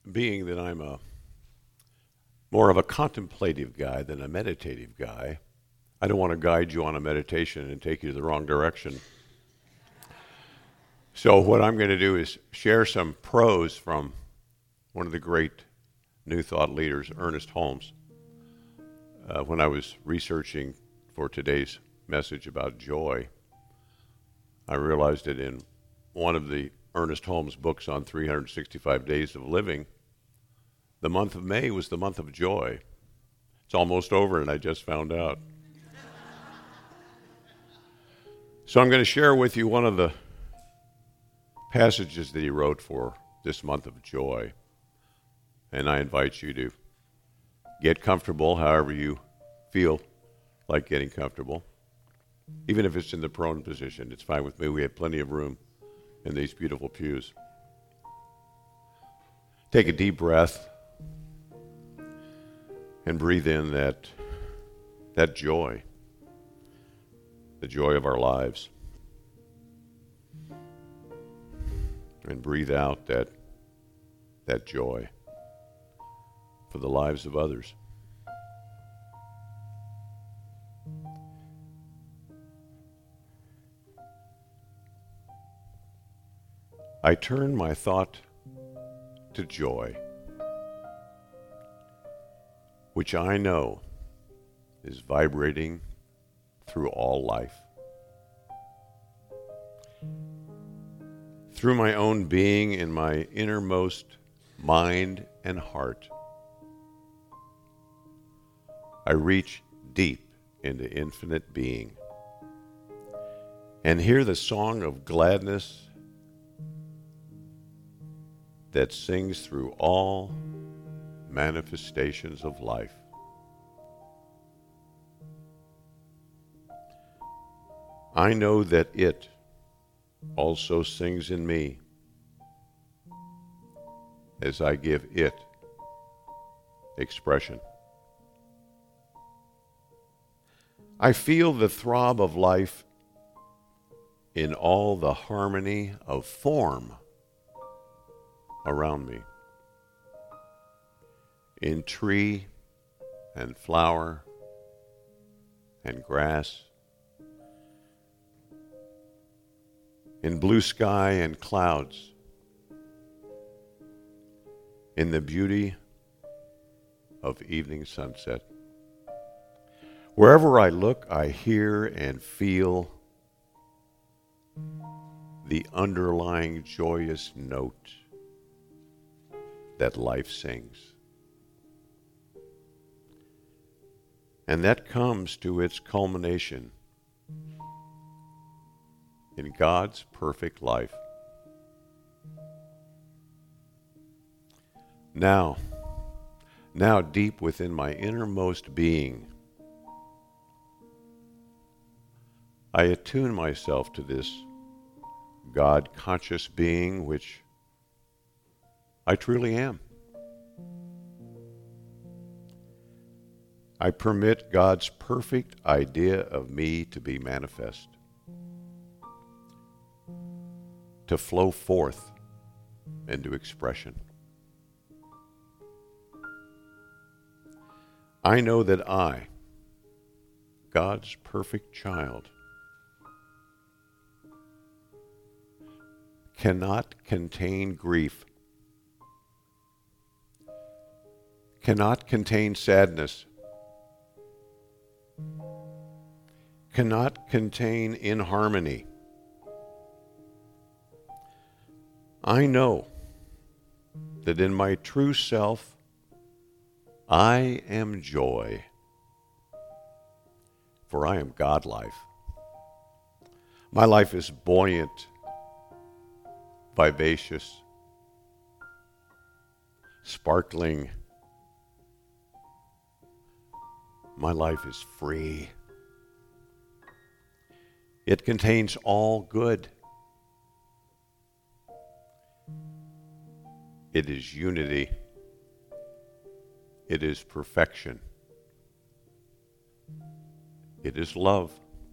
being that I'm more of a contemplative guy than a meditative guy, I don't want to guide you on a meditation and take you the wrong direction. So what I'm going to do is share some prose from one of the great New Thought leaders, Ernest Holmes. When I was researching for today's message about joy, I realized that in one of the Ernest Holmes books on 365 days of living, the month of May was the month of joy. It's almost over, and I just found out. So I'm going to share with you one of the passages that he wrote for this month of joy. And I invite you to get comfortable however you feel like getting comfortable. Even if it's in the prone position, it's fine with me. We have plenty of room in these beautiful pews. Take a deep breath and breathe in that joy, the joy of our lives. And breathe out that joy for the lives of others. I turn my thought to joy, which I know is vibrating through all life. Through my own being in my innermost mind and heart, I reach deep into infinite being and hear the song of gladness that sings through all manifestations of life. I know that it also sings in me as I give it expression. I feel the throb of life in all the harmony of form around me, in tree and flower and grass, in blue sky and clouds, in the beauty of evening sunset. Wherever I look, I hear and feel the underlying joyous note that life sings. And that comes to its culmination in God's perfect life. Now deep within my innermost being, I attune myself to this God-conscious being which I truly am. I permit God's perfect idea of me to be manifest, to flow forth into expression. I know that I, God's perfect child, cannot contain grief, cannot contain sadness, cannot contain inharmony. I know that in my true self, I am joy, for I am God life. My life is buoyant, vivacious, sparkling. My life is free. It contains all good. It is unity. It is perfection. It is love.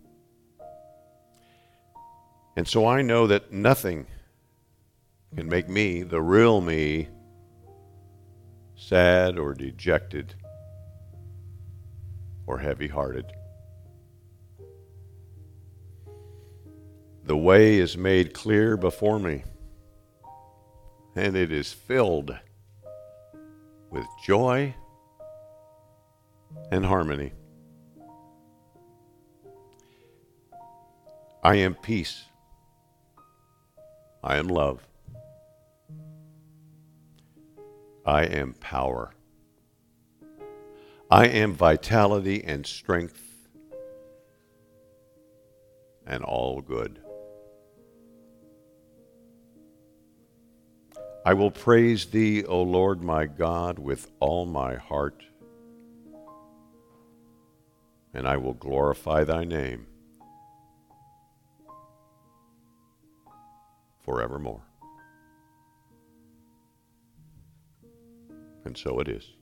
And so I know that nothing can make me, the real me, sad or dejected or heavy-hearted. The way is made clear before me, and it is filled with joy and harmony. I am peace. I am love. I am power. I am vitality and strength and all good. I will praise thee, O Lord my God, with all my heart, and I will glorify thy name forevermore. And so it is.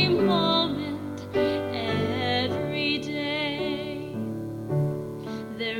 There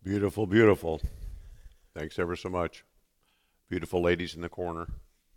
Beautiful, beautiful. Thanks ever so much. Beautiful ladies in the corner.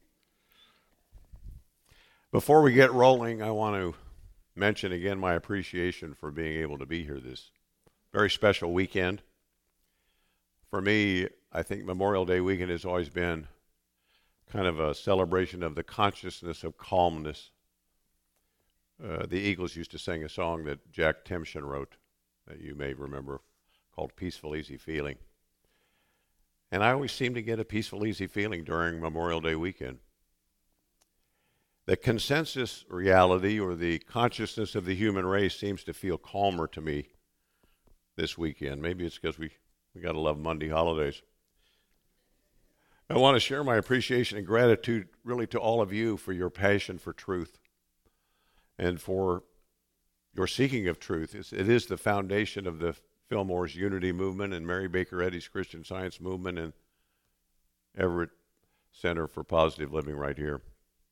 Before we get rolling, I want to mention again my appreciation for being able to be here this very special weekend. For me, I think Memorial Day weekend has always been kind of a celebration of the consciousness of calmness. The Eagles used to sing a song that Jack Temshin wrote that you may remember called Peaceful Easy Feeling. And I always seem to get a peaceful, easy feeling during Memorial Day weekend. The consensus reality or the consciousness of the human race seems to feel calmer to me this weekend. Maybe it's because we got to love Monday holidays. I want to share my appreciation and gratitude really to all of you for your passion for truth and for your seeking of truth. It is the foundation of the Fillmore's Unity Movement and Mary Baker Eddy's Christian Science Movement and Everett Center for Positive Living right here.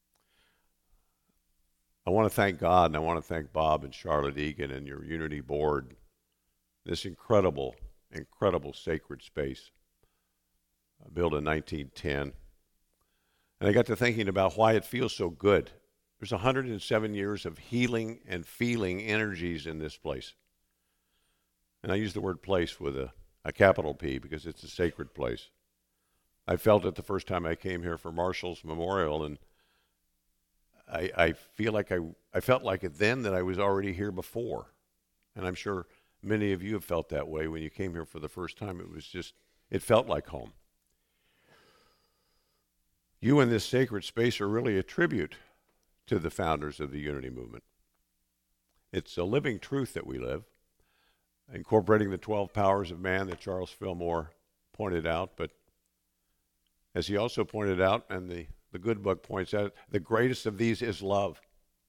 I want to thank God and I want to thank Bob and Charlotte Egan and your Unity Board. This incredible, incredible sacred space built in 1910. And I got to thinking about why it feels so good. There's 107 years of healing and feeling energies in this place. And I use the word place with a capital P because it's a sacred place. I felt it the first time I came here for Marshall's Memorial, and I felt like it then that I was already here before. And I'm sure many of you have felt that way when you came here for the first time. It felt like home. You in this sacred space are really a tribute to the founders of the Unity Movement. It's a living truth that we live, incorporating the 12 powers of man that Charles Fillmore pointed out. But as he also pointed out, and the good book points out, the greatest of these is love.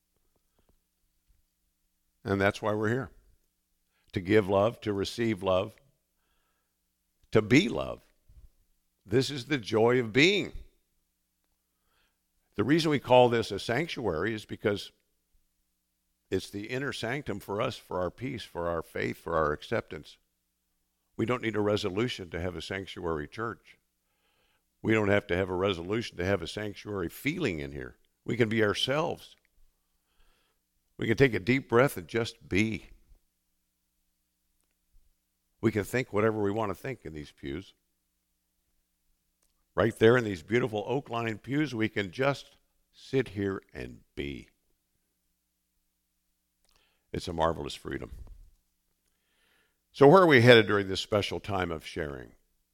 And that's why we're here. To give love, to receive love, to be love. This is the joy of being. The reason we call this a sanctuary is because it's the inner sanctum for us, for our peace, for our faith, for our acceptance. We don't need a resolution to have a sanctuary church. We don't have to have a resolution to have a sanctuary feeling in here. We can be ourselves. We can take a deep breath and just be. We can think whatever we want to think in these pews. Right there in these beautiful oak-lined pews, we can just sit here and be. It's a marvelous freedom. So where are we headed during this special time of sharing?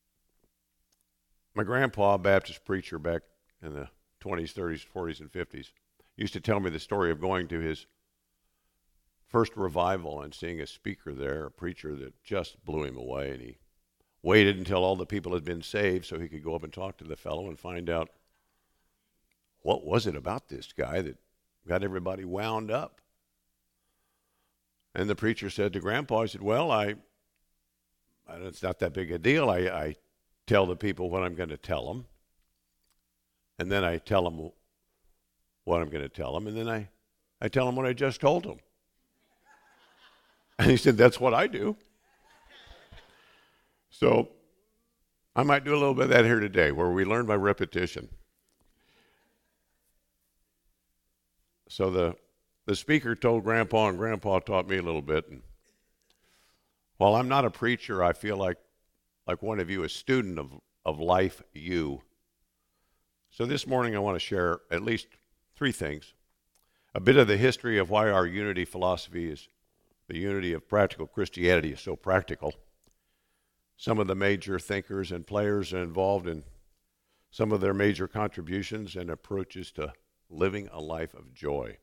My grandpa, a Baptist preacher back in the 20s, 30s, 40s, and 50s, used to tell me the story of going to his first revival and seeing a speaker there, a preacher that just blew him away, and he waited until all the people had been saved so he could go up and talk to the fellow and find out what was it about this guy that got everybody wound up. And the preacher said to Grandpa, he said, well, it's not that big a deal. I tell the people what I'm going to tell them, and then I tell them what I'm going to tell them, and then I tell them what I just told them. And he said, that's what I do. So I might do a little bit of that here today, where we learn by repetition. So the speaker told Grandpa, and Grandpa taught me a little bit. And while I'm not a preacher, I feel like one of you, a student of life, you. So this morning I want to share at least three things. A bit of the history of why our unity philosophy is, the unity of practical Christianity is so practical. Some of the major thinkers and players are involved in some of their major contributions and approaches to living a life of joy.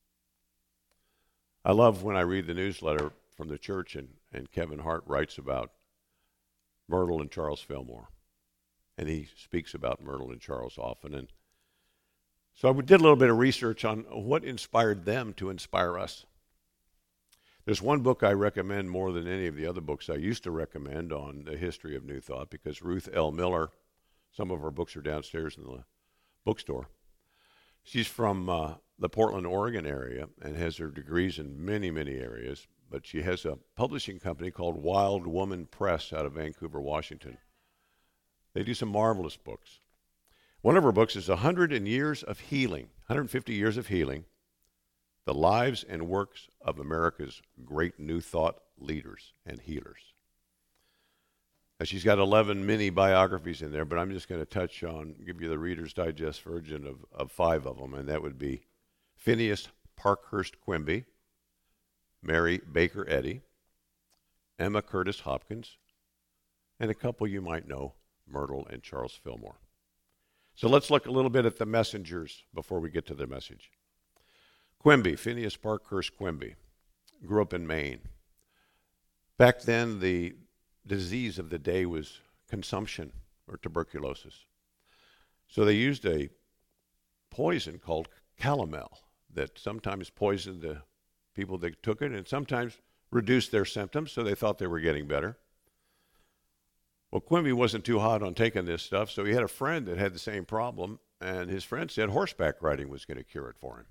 I love when I read the newsletter from the church and Kevin Hart writes about Myrtle and Charles Fillmore. And he speaks about Myrtle and Charles often. And so I did a little bit of research on what inspired them to inspire us. There's one book I recommend more than any of the other books I used to recommend on the history of New Thought, because Ruth L. Miller, some of her books are downstairs in the bookstore. She's from the Portland, Oregon area and has her degrees in many, many areas. But she has a publishing company called Wild Woman Press out of Vancouver, Washington. They do some marvelous books. One of her books is 100 Years of Healing, 150 Years of Healing, the lives and works of America's great New Thought leaders and healers. Now, she's got 11 mini biographies in there, but I'm just going to give you the Reader's Digest version of 5 of them, and that would be Phineas Parkhurst Quimby, Mary Baker Eddy, Emma Curtis Hopkins, and a couple you might know, Myrtle and Charles Fillmore. So let's look a little bit at the messengers before we get to the message. Quimby, Phineas Parkhurst Quimby, grew up in Maine. Back then, the disease of the day was consumption or tuberculosis. So they used a poison called calomel that sometimes poisoned the people that took it and sometimes reduced their symptoms, so they thought they were getting better. Well, Quimby wasn't too hot on taking this stuff, so he had a friend that had the same problem, and his friend said horseback riding was going to cure it for him.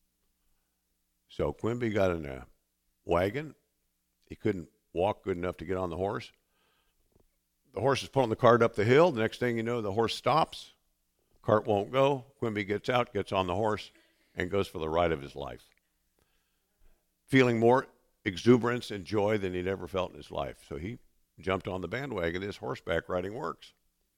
So Quimby got in a wagon. He couldn't walk good enough to get on the horse. The horse is pulling the cart up the hill. The next thing you know, the horse stops. Cart won't go. Quimby gets out, gets on the horse, and goes for the ride of his life, feeling more exuberance and joy than he'd ever felt in his life. So he jumped on the bandwagon. This horseback riding works.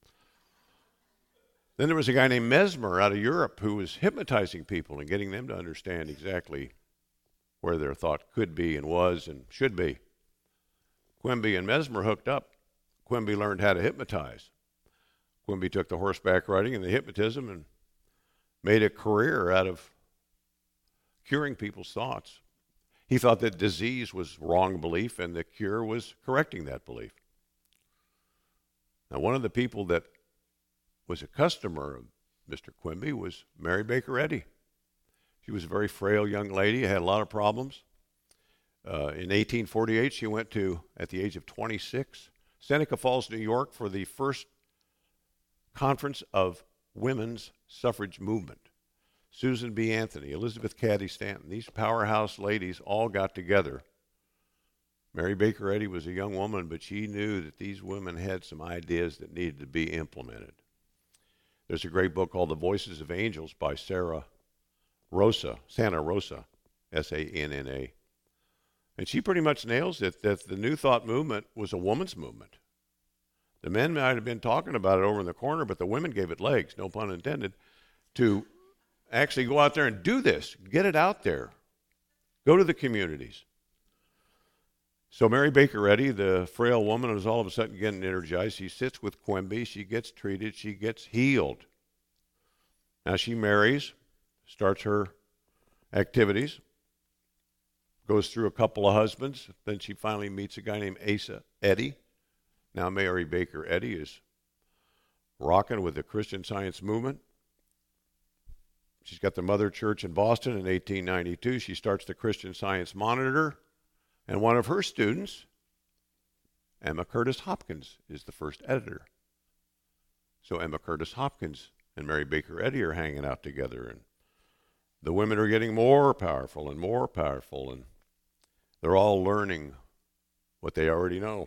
Then there was a guy named Mesmer out of Europe who was hypnotizing people and getting them to understand exactly where their thought could be and was and should be. Quimby and Mesmer hooked up. Quimby learned how to hypnotize. Quimby took the horseback riding and the hypnotism and made a career out of curing people's thoughts. He thought that disease was wrong belief and the cure was correcting that belief. Now, one of the people that was a customer of Mr. Quimby was Mary Baker Eddy. She was a very frail young lady, had a lot of problems. In 1848, she went to, at the age of 26, Seneca Falls, New York, for the first conference of women's suffrage movement. Susan B. Anthony, Elizabeth Cady Stanton, these powerhouse ladies all got together. Mary Baker Eddy was a young woman, but she knew that these women had some ideas that needed to be implemented. There's a great book called The Voices of Angels by Santa Rosa, S-A-N-N-A. And she pretty much nails it that the New Thought movement was a woman's movement. The men might have been talking about it over in the corner, but the women gave it legs, no pun intended, to actually go out there and do this, get it out there, go to the communities. So Mary Baker Eddy, the frail woman, is all of a sudden getting energized. She sits with Quimby. She gets treated. She gets healed. Now she marries, starts her activities, goes through a couple of husbands. Then she finally meets a guy named Asa Eddy. Now Mary Baker Eddy is rocking with the Christian Science movement. She's got the Mother Church in Boston in 1892. She starts the Christian Science Monitor. And one of her students, Emma Curtis Hopkins, is the first editor. So Emma Curtis Hopkins and Mary Baker Eddy are hanging out together. And the women are getting more powerful, and they're all learning what they already know.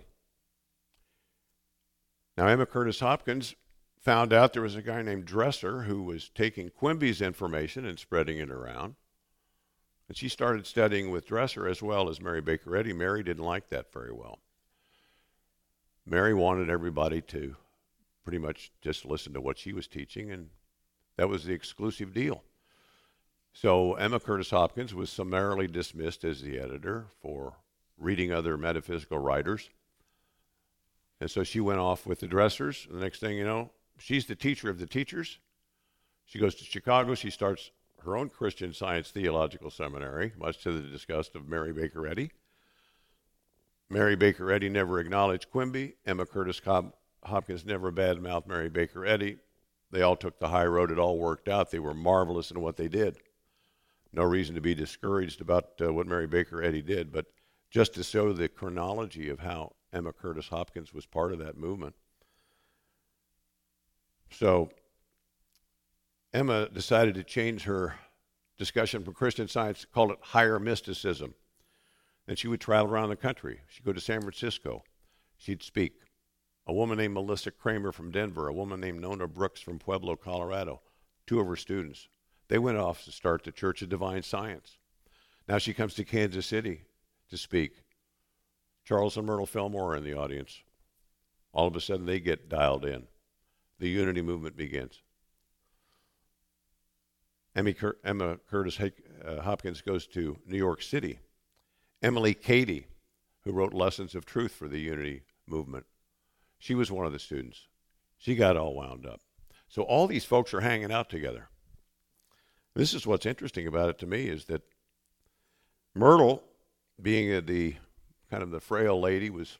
Now, Emma Curtis Hopkins found out there was a guy named Dresser who was taking Quimby's information and spreading it around. And she started studying with Dresser as well as Mary Baker Eddy. Mary didn't like that very well. Mary wanted everybody to pretty much just listen to what she was teaching, and that was the exclusive deal. So Emma Curtis Hopkins was summarily dismissed as the editor for reading other metaphysical writers. And so she went off with the Dressers. The next thing you know, she's the teacher of the teachers. She goes to Chicago. She starts her own Christian Science Theological Seminary, much to the disgust of Mary Baker Eddy. Mary Baker Eddy never acknowledged Quimby. Emma Curtis Hopkins never badmouthed Mary Baker Eddy. They all took the high road. It all worked out. They were marvelous in what they did. No reason to be discouraged about what Mary Baker Eddy did, but just to show the chronology of how Emma Curtis Hopkins was part of that movement. So Emma decided to change her discussion from Christian Science called it higher mysticism. And she would travel around the country. She'd go to San Francisco. She'd speak. A woman named Melissa Kramer from Denver, a woman named Nona Brooks from Pueblo, Colorado, two of her students. They went off to start the Church of Divine Science. Now she comes to Kansas City to speak. Charles and Myrtle Fillmore are in the audience. All of a sudden they get dialed in. The unity movement begins. Emma Curtis Hopkins goes to New York City. Emily Cady, who wrote Lessons of Truth for the Unity movement, she was one of the students. She got all wound up. So all these folks are hanging out together. This is what's interesting about it to me, is that Myrtle, being the kind of the frail lady, was,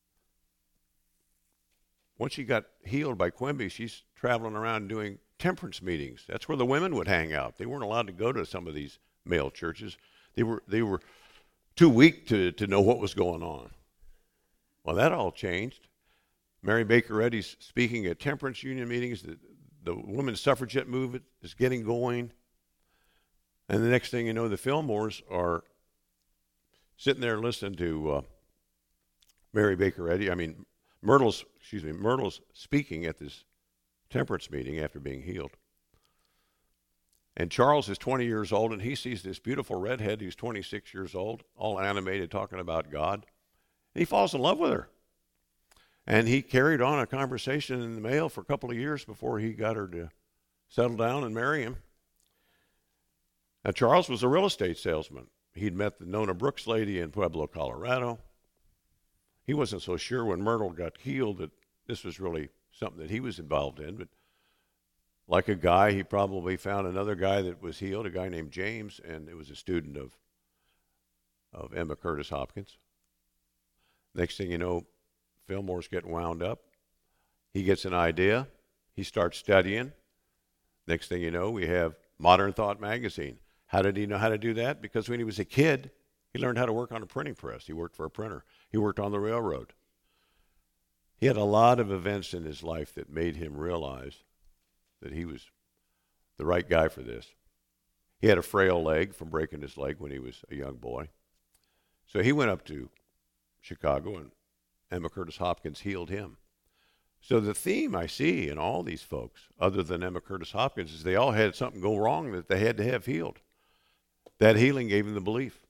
once she got healed by Quimby, she's traveling around doing temperance meetings. That's where the women would hang out. They weren't allowed to go to some of these male churches. They were too weak to know what was going on. Well, that all changed. Mary Baker Eddy's speaking at temperance union meetings. The women's suffragette movement is getting going. And the next thing you know, the Fillmores are sitting there listening to Mary Baker Eddy. Myrtle's speaking at this temperance meeting after being healed. And Charles is 20 years old, and he sees this beautiful redhead who's 26 years old, all animated, talking about God. And he falls in love with her. And he carried on a conversation in the mail for a couple of years before he got her to settle down and marry him. Now, Charles was a real estate salesman. He'd met the Nona Brooks lady in Pueblo, Colorado. He wasn't so sure when Myrtle got healed that this was really something that he was involved in, but like a guy, he probably found another guy that was healed, a guy named James, and it was a student of Emma Curtis Hopkins. Next thing you know, Fillmore's getting wound up. He gets an idea. He starts studying. Next thing you know, we have Modern Thought magazine. How did he know how to do that? Because when he was a kid, he learned how to work on a printing press. He worked for a printer. He worked on the railroad. He had a lot of events in his life that made him realize that he was the right guy for this. He had a frail leg from breaking his leg when he was a young boy. So he went up to Chicago, and Emma Curtis Hopkins healed him. So the theme I see in all these folks, other than Emma Curtis Hopkins, is they all had something go wrong that they had to have healed. That healing gave them the belief.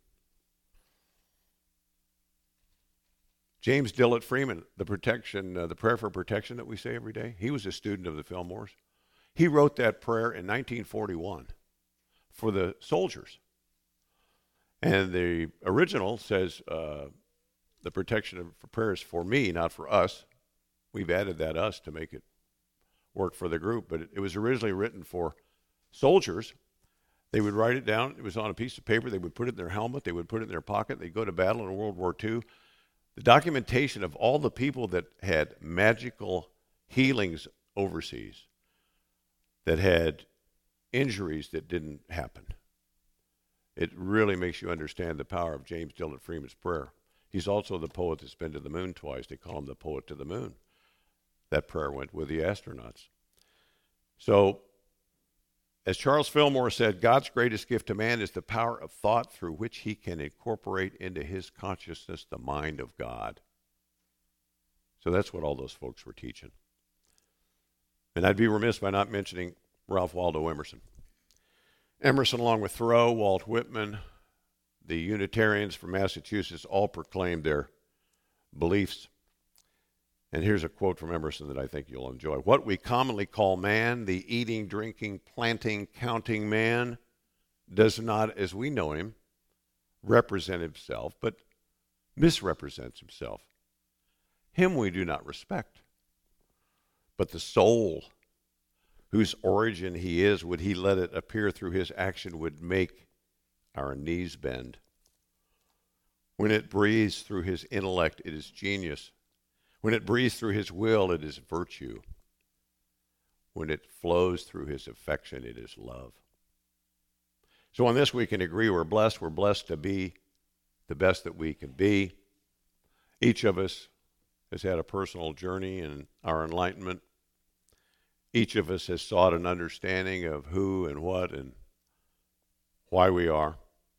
James Dillett Freeman, the prayer for protection that we say every day, he was a student of the Fillmores. He wrote that prayer in 1941 for the soldiers. And the original says, the protection for prayer is for me, not for us. We've added that us to make it work for the group, but it was originally written for soldiers. They would write it down. It was on a piece of paper. They would put it in their helmet. They would put it in their pocket. They'd go to battle in World War II. The documentation of all the people that had magical healings overseas, that had injuries that didn't happen. It really makes you understand the power of James Dillett Freeman's prayer. He's also the poet that's been to the moon twice. They call him the poet to the moon. That prayer went with the astronauts. So, as Charles Fillmore said, God's greatest gift to man is the power of thought through which he can incorporate into his consciousness the mind of God. So that's what all those folks were teaching. And I'd be remiss by not mentioning Ralph Waldo Emerson. Emerson, along with Thoreau, Walt Whitman, the Unitarians from Massachusetts, all proclaimed their beliefs. And here's a quote from Emerson that I think you'll enjoy. What we commonly call man, the eating, drinking, planting, counting man, does not, as we know him, represent himself, but misrepresents himself. Him we do not respect. But the soul, whose origin he is, would he let it appear through his action, would make our knees bend. When it breathes through his intellect, it is genius. When it breathes through his will, it is virtue. When it flows through his affection, it is love. So on this we can agree we're blessed. We're blessed to be the best that we can be. Each of us has had a personal journey in our enlightenment. Each of us has sought an understanding of who and what and why we are.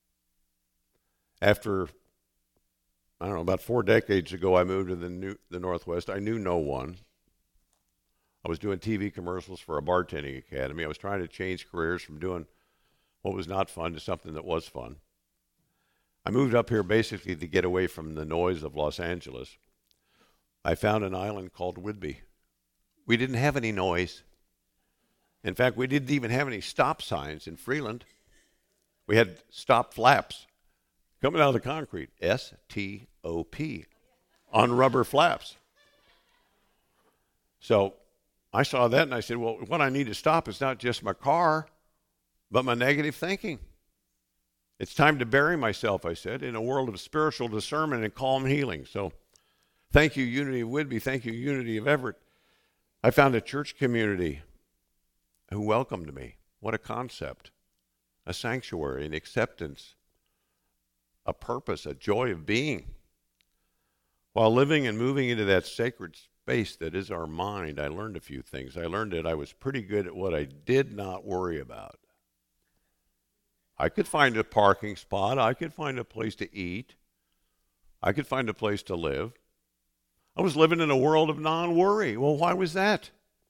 After, I don't know, about 4 decades ago, I moved to the Northwest. I knew no one. I was doing TV commercials for a bartending academy. I was trying to change careers from doing what was not fun to something that was fun. I moved up here basically to get away from the noise of Los Angeles. I found an island called Whidbey. We didn't have any noise. In fact, we didn't even have any stop signs in Freeland. We had stop flaps coming out of the concrete, S-T-O-P, on rubber flaps. So I saw that and I said, well, what I need to stop is not just my car, but my negative thinking. It's time to bury myself, I said, in a world of spiritual discernment and calm healing. So thank you, Unity of Whidbey. Thank you, Unity of Everett. I found a church community who welcomed me. What a concept. A sanctuary, an acceptance, a purpose, a joy of being. While living and moving into that sacred space that is our mind, I learned a few things. I learned that I was pretty good at what I did not worry about. I could find a parking spot. I could find a place to eat. I could find a place to live. I was living in a world of non-worry. Well, why was that?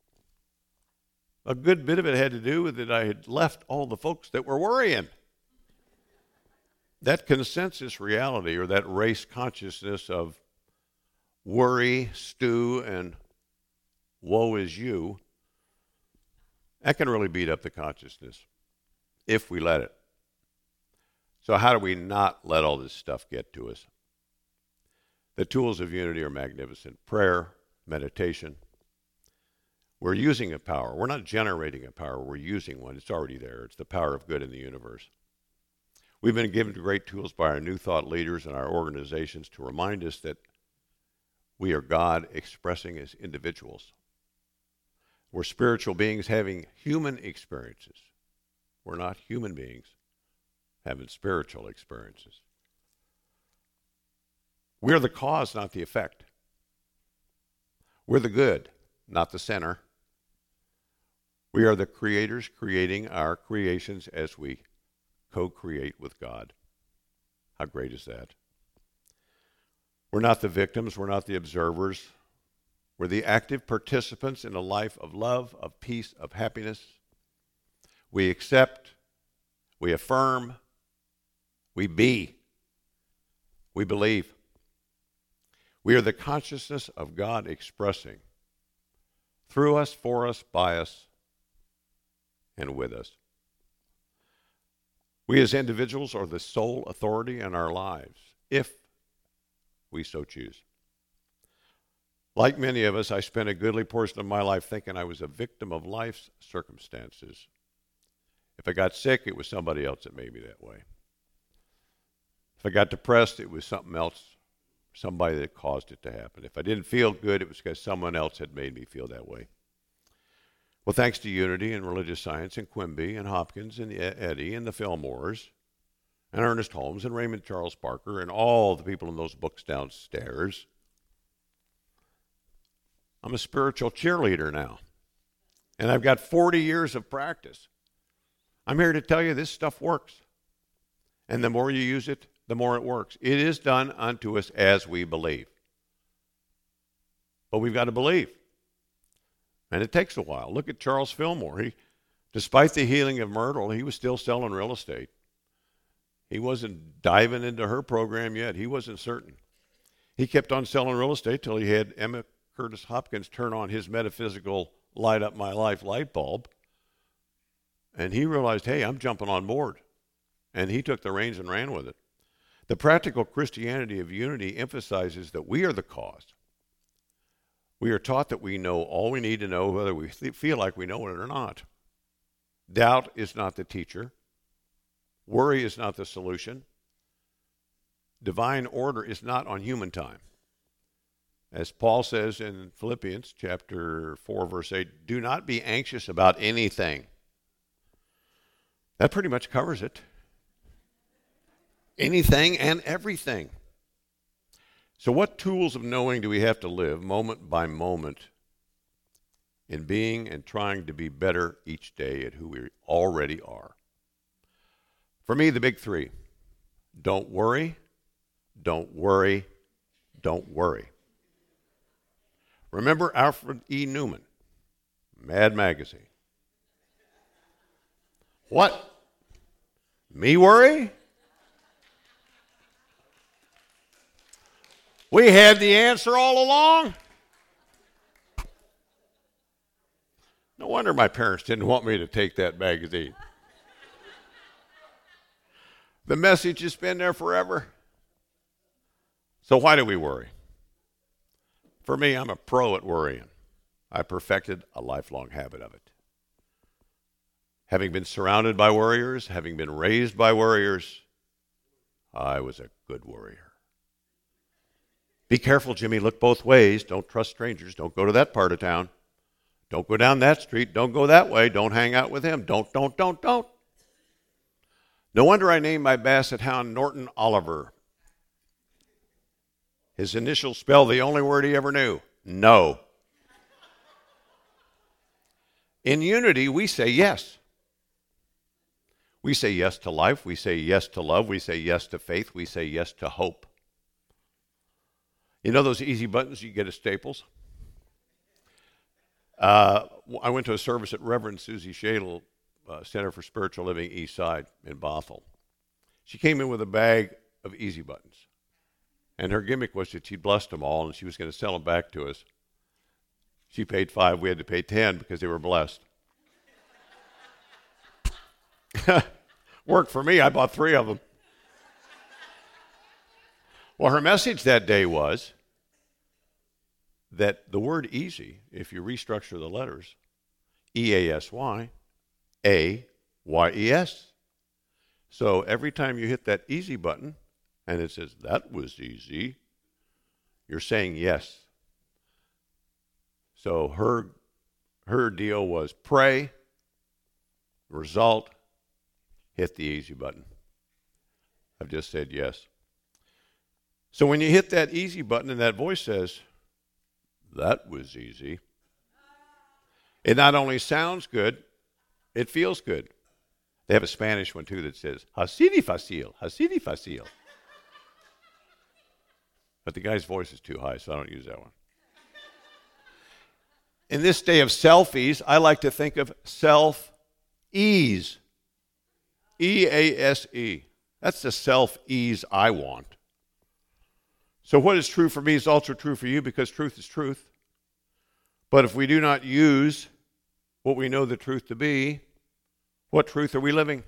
A good bit of it had to do with that I had left all the folks that were worrying. That consensus reality, or that race consciousness of worry, stew, and woe is you, that can really beat up the consciousness if we let it. So how do we not let all this stuff get to us? The tools of unity are magnificent. Prayer, meditation. We're using a power. We're not generating a power. We're using one. It's already there. It's the power of good in the universe. We've been given great tools by our New Thought leaders and our organizations to remind us that we are God expressing as individuals. We're spiritual beings having human experiences. We're not human beings having spiritual experiences. We're the cause, not the effect. We're the good, not the center. We are the creators creating our creations as we co-create with God. How great is that? We're not the victims. We're not the observers. We're the active participants in a life of love, of peace, of happiness. We accept, we affirm, we be, we believe. We are the consciousness of God expressing through us, for us, by us, and with us. We as individuals are the sole authority in our lives, if we so choose. Like many of us, I spent a goodly portion of my life thinking I was a victim of life's circumstances. If I got sick, it was somebody else that made me that way. If I got depressed, it was something else, somebody that caused it to happen. If I didn't feel good, it was because someone else had made me feel that way. Well, thanks to Unity and Religious Science and Quimby and Hopkins and Eddy and the Fillmores and Ernest Holmes and Raymond Charles Barker and all the people in those books downstairs, I'm a spiritual cheerleader now. And I've got 40 years of practice. I'm here to tell you this stuff works. And the more you use it, the more it works. It is done unto us as we believe. But we've got to believe. And it takes a while. Look at Charles Fillmore. Despite the healing of Myrtle, he was still selling real estate. He wasn't diving into her program yet. He wasn't certain. He kept on selling real estate till he had Emma Curtis Hopkins turn on his metaphysical light up my life light bulb. And he realized, hey, I'm jumping on board. And he took the reins and ran with it. The practical Christianity of unity emphasizes that we are the cause. We are taught that we know all we need to know, whether we feel like we know it or not. Doubt is not the teacher. Worry is not the solution. Divine order is not on human time. As Paul says in Philippians chapter 4, verse 8, do not be anxious about anything. That pretty much covers it. Anything and everything. So what tools of knowing do we have to live moment by moment in being and trying to be better each day at who we already are? For me, the big three: don't worry, don't worry, don't worry. Remember Alfred E. Newman, Mad Magazine. What? Me worry? We had the answer all along. No wonder my parents didn't want me to take that magazine. The message has been there forever. So why do we worry? For me, I'm a pro at worrying. I perfected a lifelong habit of it. Having been surrounded by worriers, having been raised by worriers, I was a good worrier. Be careful, Jimmy. Look both ways. Don't trust strangers. Don't go to that part of town. Don't go down that street. Don't go that way. Don't hang out with him. Don't. No wonder I named my basset hound Norton Oliver. His initials spell the only word he ever knew: no. In unity, we say yes. We say yes to life. We say yes to love. We say yes to faith. We say yes to hope. You know those easy buttons you get at Staples? I went to a service at Reverend Susie Shadle, Center for Spiritual Living, East Side in Bothell. She came in with a bag of easy buttons. And her gimmick was that she'd blessed them all and she was going to sell them back to us. She paid $5. We had to pay $10 because they were blessed. Worked for me. I bought 3 of them. Well, her message that day was that the word easy, if you restructure the letters, E-A-S-Y, A-Y-E-S. So every time you hit that easy button and it says, that was easy, you're saying yes. So her deal was pray, result, hit the easy button. I've just said yes. So when you hit that easy button and that voice says, that was easy, it not only sounds good, it feels good. They have a Spanish one too that says, así de fácil. But the guy's voice is too high, so I don't use that one. In this day of selfies, I like to think of self-ease. E-A-S-E. That's the self-ease I want. So what is true for me is also true for you, because truth is truth. But if we do not use what we know the truth to be, what truth are we living?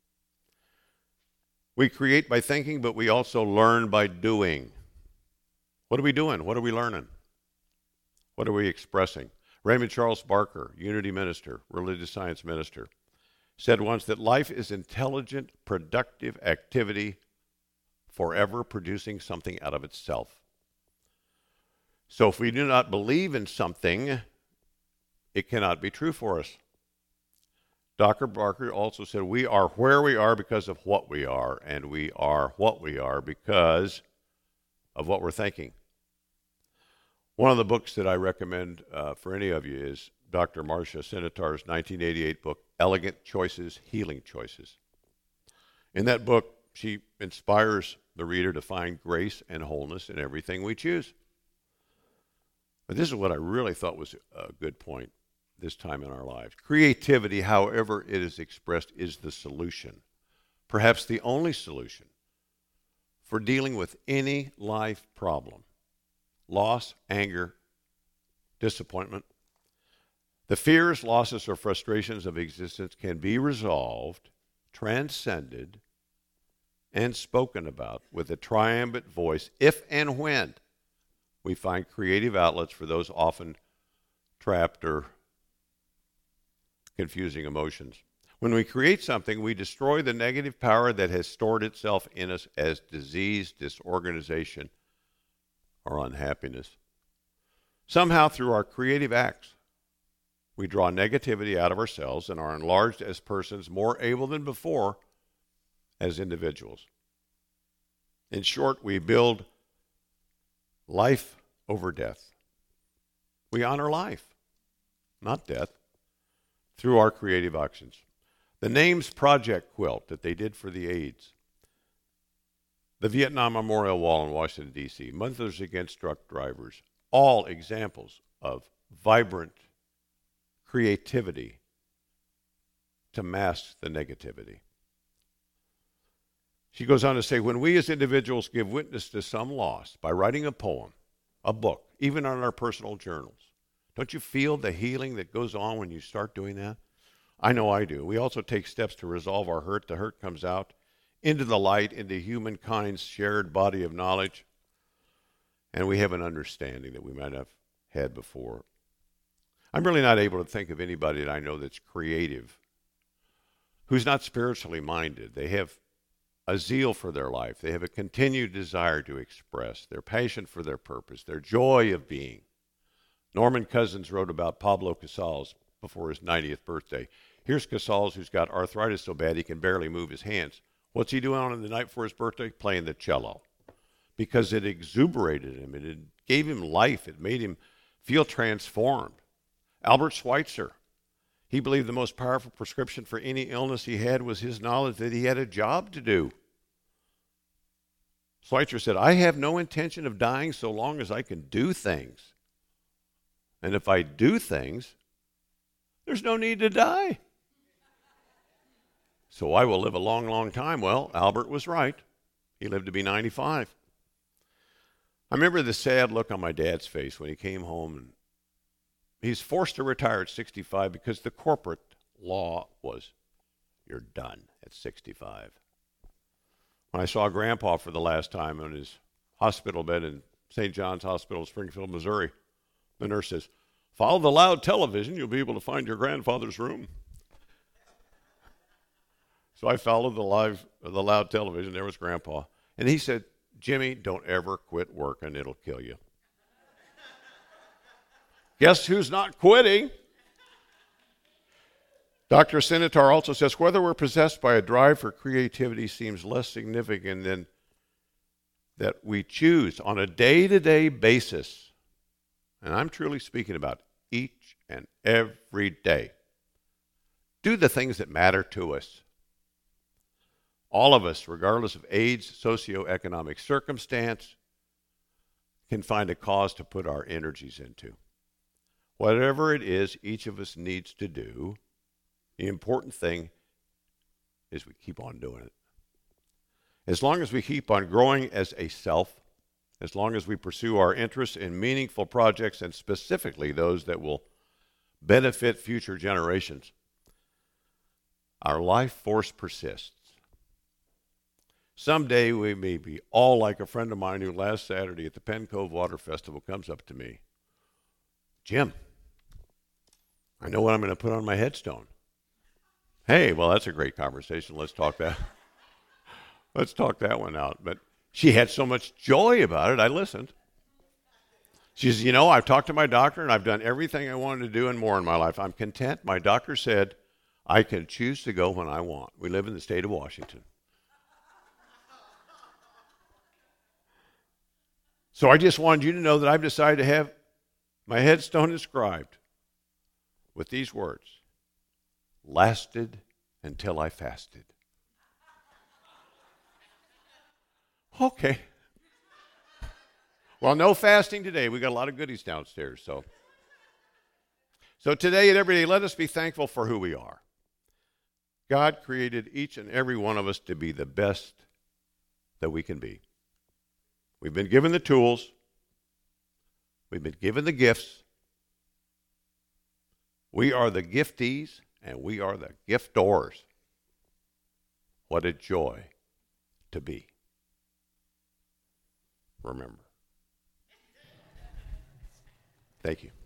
We create by thinking, but we also learn by doing. What are we doing? What are we learning? What are we expressing? Raymond Charles Barker, Unity minister, religious science minister, said once that life is intelligent, productive activity forever producing something out of itself. So if we do not believe in something, it cannot be true for us. Dr. Barker also said we are where we are because of what we are, and we are what we are because of what we're thinking. One of the books that I recommend for any of you is Dr. Marcia Sinitar's 1988 book, Elegant Choices, Healing Choices. In that book, she inspires the reader to find grace and wholeness in everything we choose. But this is what I really thought was a good point this time in our lives. Creativity, however it is expressed, is the solution, perhaps the only solution for dealing with any life problem. Loss, anger, disappointment. The fears, losses, or frustrations of existence can be resolved, transcended, and spoken about with a triumphant voice if and when we find creative outlets for those often trapped or confusing emotions. When we create something, we destroy the negative power that has stored itself in us as disease, disorganization, or unhappiness. Somehow, through our creative acts, we draw negativity out of ourselves and are enlarged as persons, more able than before as individuals. In short, we build life over death. We honor life, not death, through our creative actions. The NAMES Project quilt that they did for the AIDS, the Vietnam Memorial Wall in Washington, D.C., Mothers Against Truck Drivers, all examples of vibrant creativity to mask the negativity. She goes on to say, when we as individuals give witness to some loss by writing a poem, a book, even on our personal journals, don't you feel the healing that goes on when you start doing that? I know I do. We also take steps to resolve our hurt. The hurt comes out into the light, into humankind's shared body of knowledge, and we have an understanding that we might have had before. I'm really not able to think of anybody that I know that's creative, who's not spiritually minded. They have a zeal for their life. They have a continued desire to express their passion for their purpose, their joy of being. Norman Cousins wrote about Pablo Casals before his 90th birthday. Here's Casals, who's got arthritis so bad he can barely move his hands. What's he doing on the night before his birthday? Playing the cello. Because it exuberated him. It gave him life. It made him feel transformed. Albert Schweitzer, he believed the most powerful prescription for any illness he had was his knowledge that he had a job to do. Schweitzer said, I have no intention of dying so long as I can do things. And if I do things, there's no need to die. So I will live a long, long time. Well, Albert was right. He lived to be 95. I remember the sad look on my dad's face when he came home, and he's forced to retire at 65 because the corporate law was, you're done at 65. When I saw Grandpa for the last time on his hospital bed in St. John's Hospital, Springfield, Missouri, the nurse says, follow the loud television, you'll be able to find your grandfather's room. So I followed the loud television. There was Grandpa. And he said, Jimmy, don't ever quit working. It'll kill you. Guess who's not quitting? Dr. Sinitar also says, whether we're possessed by a drive for creativity seems less significant than that we choose on a day-to-day basis, and I'm truly speaking about each and every day, do the things that matter to us. All of us, regardless of age, socioeconomic circumstance, can find a cause to put our energies into. Whatever it is each of us needs to do, the important thing is we keep on doing it. As long as we keep on growing as a self, as long as we pursue our interests in meaningful projects and specifically those that will benefit future generations, our life force persists. Someday we may be all like a friend of mine who last Saturday at the Penn Cove Water Festival comes up to me. Jim, I know what I'm going to put on my headstone. Hey, well, that's a great conversation. Let's talk that one out. But she had so much joy about it, I listened. She says, I've talked to my doctor and I've done everything I wanted to do and more in my life. I'm content. My doctor said I can choose to go when I want. We live in the state of Washington. So I just wanted you to know that I've decided to have my headstone inscribed with these words, lasted until I fasted. Okay. Well, no fasting today. We got a lot of goodies downstairs. So today and every day, let us be thankful for who we are. God created each and every one of us to be the best that we can be. We've been given the tools. We've been given the gifts. We are the giftees and we are the giftors. What a joy to be. Remember. Thank you.